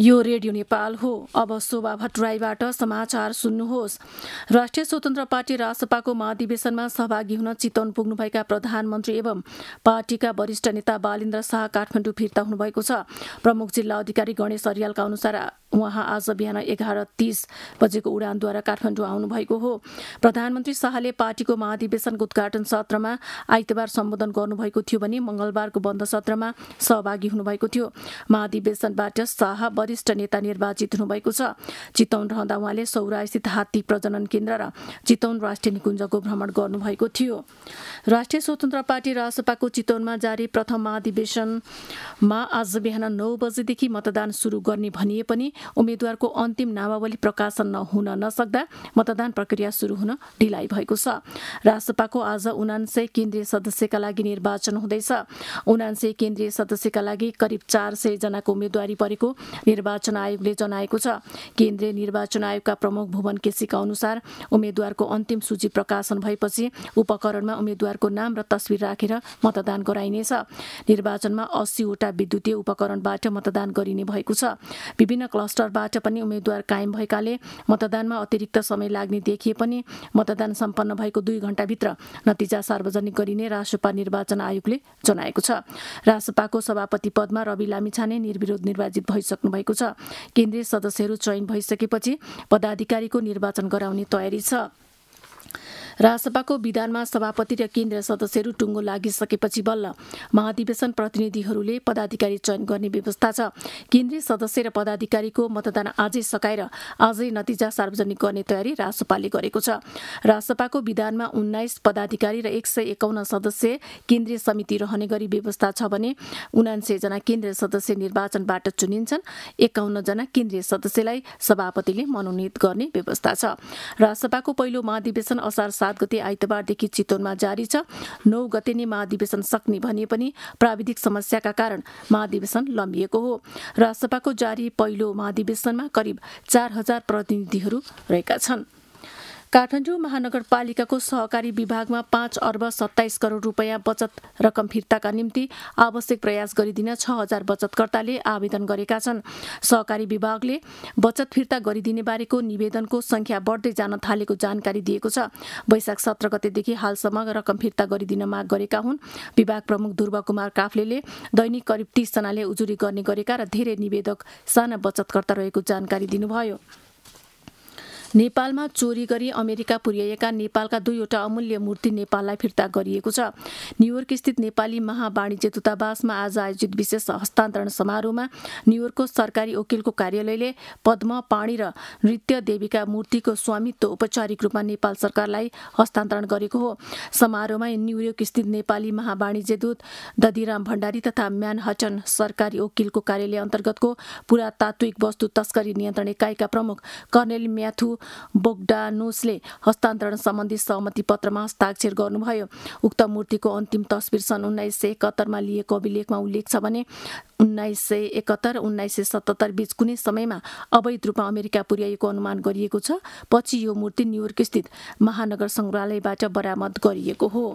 यो रेडियो नेपाल हो। अब शोभा भट्टराईबाट समाचार सुन्नुहोस्। राष्ट्रिय स्वतन्त्र पार्टी रासपाको महाधिवेशनमा सहभागी हुन चितवन पुग्नुभएका प्रधानमन्त्री एवं पार्टीका वरिष्ठ नेता बालेन्द्र शाह काठमाडौँ फिर्ता हुनुभएको छ। प्रमुख जिल्ला अधिकारी गणेश अर्यालका अनुसार उहाँ आज बिहान 11:30 बजेको उडानद्वारा काठमाडौँ आउनुभएको हो। प्रधानमन्त्री शाहले पार्टीको महाधिवेशनको उद्घाटन सत्रमा आइतबार सम्बोधन गर्नुभएको थियो भने मंगलबारको बन्द सत्रमा सहभागी हुनुभएको थियो। महाधिवेशनबाट शाह वरिष्ठ नेता निर्वाचित हुनुभएको छ। चितवन रहँदा उहाँले सौरास्थित हात्ती प्रजनन केन्द्र र चितवन राष्ट्रिय निकुञ्जको भ्रमण गर्नुभएको थियो। राष्ट्रिय स्वतन्त्र पार्टी रासपाको चितवनमा जारी प्रथम महाधिवेशनमा आज बिहान 9 बजेदेखि मतदान सुरु गर्ने भनिए पनि उम्मेद्वारको अन्तिम नामावली प्रकाशन हुन नसक्दा मतदान प्रक्रिया सुरु हुन ढिलाइ भएको छ। रासपाको आज 79 केन्द्रीय सदस्यका लागि निर्वाचन हुँदैछ। 79 केन्द्रीय सदस्यका लागि करिब 400 जनाको उम्मेद्वारी परेको निर्वाचन आयोगले जनाएको छ। केन्द्रीय निर्वाचन आयोगका प्रमुख भुवन केसीका अनुसार उम्मेद्वारको अन्तिम सूची प्रकाशन भएपछि उपकरणमा उम्मेद्वारको नाम र तस्बिर राखेर मतदान गराइनेछ। निर्वाचनमा 80 वटा विद्युतीय उपकरणबाट मतदान गरिने भएको छ। विभिन्न क्लस्टरबाट पनि उम्मेद्वार कायम भएकाले मतदानमा अतिरिक्त समय लाग्ने देखिए पनि मतदान सम्पन्न भएको 2 घण्टाभित्र नतिजा सार्वजनिक गरिने रासपा निर्वाचन आयोगले जनाएको छ। रासपाको सभापति पदमा रवि लामिछाने निर्विरोध निर्वाचित भइसक्नु भएको छ। केन्द्रीय सदस्यहरू चयन भइसकेपछि पदाधिकारीको निर्वाचन गराउने तयारी छ। रासपाको विधानमा सभापति र केन्द्रीय सदस्यहरू टुङ्गो लागिसकेपछि बल्ल महाधिवेशन प्रतिनिधिहरूले पदाधिकारी चयन गर्ने व्यवस्था छ। केन्द्रीय सदस्य र पदाधिकारीको मतदान आजै सकाएर आजै नतिजा सार्वजनिक गर्ने तयारी रासपाले गरेको छ। रासपाको विधानमा 19 पदाधिकारी र 151 सदस्य केन्द्रीय समिति रहने गरी व्यवस्था छ भने 79 जना केन्द्रीय सदस्य निर्वाचनबाट चुनिन्छन्। 51 जना केन्द्रीय सदस्यलाई सभापतिले मनोनित गर्ने व्यवस्था छ। रासपाको पहिलो महाधिवेशन असार 7 गते आइतबारदेखि चितवनमा जारी छ। 9 गते नै महाधिवेशन सक्ने भनिए पनि प्राविधिक समस्याका कारण महाधिवेशन लम्बिएको हो। रासपाको जारी पहिलो महाधिवेशनमा करिब 4000 प्रतिनिधिहरू रहेका छन्। काठमाडौँ महानगरपालिकाको सहकारी विभागमा 5 अर्ब 27 करोड रुपियाँ बचत रकम फिर्ताका निम्ति आवश्यक प्रयास गरिदिन 6000 बचतकर्ताले आवेदन गरेका छन्। सहकारी विभागले बचत फिर्ता गरिदिने बारेको निवेदनको संख्या बढ्दै जान थालेको जानकारी दिएको छ। वैशाख 17 गतेदेखि हालसम्म रकम फिर्ता गरिदिन माग गरेका हुन्। विभाग प्रमुख ध्रुव कुमार काफ्लेले दैनिक करिब 30 जनाले उजुरी गर्ने गरेका र धेरै निवेदक साना बचतकर्ता रहेको जानकारी दिनुभयो। नेपालमा चोरी गरी अमेरिका पुर्याएका नेपालका 2वटा अमूल्य मूर्ति नेपाललाई फिर्ता गरिएको छ। न्युयोर्क स्थित नेपाली महावाणिज्य दूतावासमा आज आयोजित विशेष हस्तान्तरण समारोहमा न्युयोर्कको सरकारी वकिलको कार्यालयले पद्म, पाणी र नृत्य देवीका मूर्तिको स्वामित्व औपचारिक रूपमा नेपाल सरकारलाई हस्तान्तरण गरेको हो। समारोहमा न्युयोर्क स्थित नेपाली महावाणिज्य दूत दधिराम भण्डारी तथा म्यानहट्टन सरकारी वकिलको कार्यालय अन्तर्गतको पुरातात्विक वस्तु तस्करी नियन्त्रण इकाइका प्रमुख कर्नेल म्याथु बोग्डानोसले हस्तान्तरण सम्बन्धी सहमति पत्रमा हस्ताक्षर गर्नुभयो। उक्त मूर्तिको अन्तिम तस्बिर सन् 1971 लिएको अभिलेखमा उल्लेख छ भने 1971 र 1977 बीच कुनै समयमा अवैध रूपमा अमेरिका पुर्याएको अनुमान गरिएको छ। पछि यो मूर्ति न्युयोर्क स्थित महानगर संग्रहालयबाट बरामद गरिएको हो।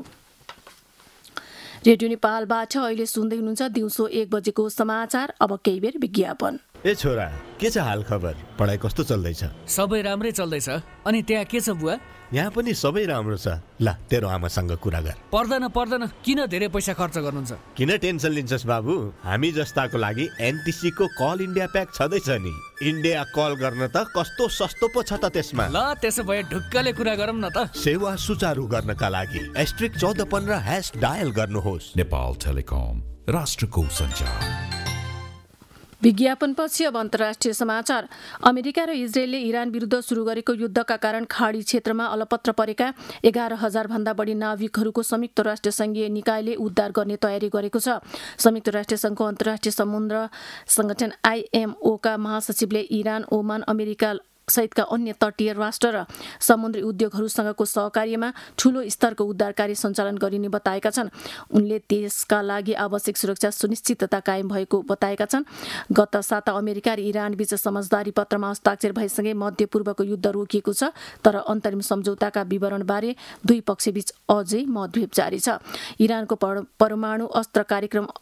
रेडियो नेपालबाट अहिले सुन्दै हुनुहुन्छ दिउँसो 1 बजेको समाचार। अब केही बेर विज्ञापन। ए छोरा, के छ हाल खबर? पढाइ कस्तो चल्दैछ? सबै राम्रै चल्दैछ। अनि त्यहाँ के छ बुवा? यहाँ पनि सबै राम्रो छ। ल, तेरो आमासँग कुरा गर। पर्दैन, किन धेरै पैसा खर्च गर्नुहुन्छ? किन टेन्सन लिन्छस् बाबु? हामी जस्ताको लागि एनटिसी को कल इन्डिया प्याक छँदैछ नि। इन्डिया कल गर्न त कस्तो सस्तो पो छ त त्यसमा। ल, त्यसो भए ढुक्कले कुरा गरौँ न त। सेवा सुचारू गर्नका लागि *1415# डायल गर्नुहोस्। नेपाल टेलिकम, राष्ट्रको सञ्चार। विज्ञापनपछि अब अन्तर्राष्ट्रिय समाचार। अमेरिका र इजरायलले इरान विरुद्ध सुरु गरेको युद्धका कारण खाडी क्षेत्रमा अलपत्र परेका 11,000 भन्दा बढी नाविकहरूको संयुक्त राष्ट्र संघीय निकायले उद्धार गर्ने तयारी गरेको छ। संयुक्त राष्ट्र संघको अन्तर्राष्ट्रिय समुद्र संगठन IMO का महासचिवले इरान, ओमान, अमेरिका सहितका अन्य तटीय राष्ट्र र समुद्री उद्योगहरूसँगको सहकार्यमा ठूलो स्तरको उद्धार कार्य सञ्चालन गरिने बताएका छन्। उनले त्यसका लागि आवश्यक सुरक्षा सुनिश्चितता कायम भएको बताएका छन्। गत साता अमेरिका र इरान बीच समझदारी पत्रमा हस्ताक्षर भएसँगै मध्यपूर्वको युद्ध रोकिएको छ, तर अन्तरिम सम्झौताका विवरणबारे दुई पक्षबीच अझै मतभेद जारी छ। इरानको परमाणु अस्त्र कार्यक्रम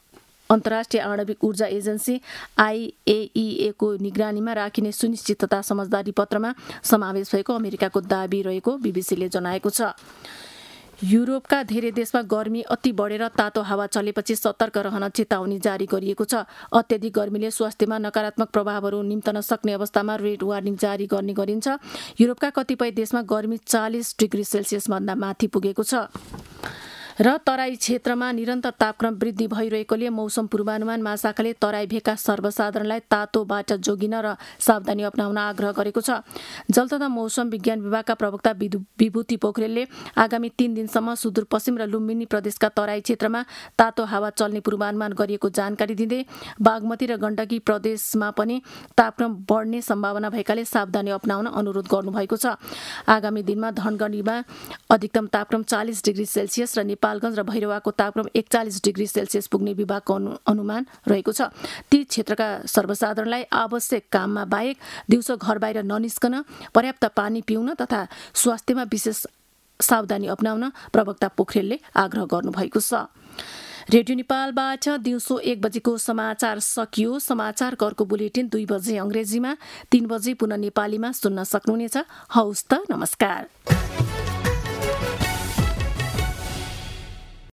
अन्तर्राष्ट्रिय आणविक ऊर्जा एजेन्सी IAEA को निगरानीमा राखिने सुनिश्चितता समझदारी पत्रमा समावेश भएको अमेरिकाको दाबी रहेको बीबीसीले जनाएको छ। युरोपका धेरै देशमा गर्मी अति बढेर तातो हावा चलेपछि सतर्क रहन चेतावनी जारी गरिएको छ। अत्यधिक गर्मीले स्वास्थ्यमा नकारात्मक प्रभावहरू निम्तन सक्ने अवस्थामा रेड वार्निङ जारी गर्ने गरिन्छ। युरोपका कतिपय देशमा गर्मी 40 डिग्री सेल्सियस भन्दा माथि पुगेको छ। र तराई क्षेत्रमा निरन्तर तापक्रम वृद्धि भइरहेकोले मौसम पूर्वानुमान महाशाखाले तराई भेगका सर्वसाधारणलाई तातोबाट जोगिन र सावधानी अपनाउन आग्रह गरेको छ। जल तथा मौसम विज्ञान विभागका प्रवक्ता विभूति पोखरेलले आगामी 3 दिनसम्म सुदूरपश्चिम र लुम्बिनी प्रदेशका तराई क्षेत्रमा तातो हावा चल्ने पूर्वानुमान गरिएको जानकारी दिँदै बागमती र गण्डकी प्रदेशमा पनि तापक्रम बढ्ने सम्भावना भएकाले सावधानी अपनाउन अनुरोध गर्नुभएको छ। आगामी दिनमा धनगढीमा अधिकतम तापक्रम 40 डिग्री सेल्सियस र नेपालगञ्ज र भैरवाको तापक्रम 41 डिग्री सेल्सियस पुग्ने विभागको अनुमान रहेको छ। ती क्षेत्रका सर्वसाधारणलाई आवश्यक काममा बाहेक दिउँसो घर बाहिर ननिस्कन, पर्याप्त पानी पिउन तथा स्वास्थ्यमा विशेष सावधानी अपनाउन प्रवक्ता पोखरेलले आग्रह गर्नुभएको छ। रेडियो नेपालबाट दिउँसो 1 बजेको समाचार सकियो। समाचारको बुलेटिन 2 बजे अंग्रेजीमा, 3 बजे पुनः नेपालीमा सुन्न सक्नुहुनेछ। हौस् त, नमस्कार।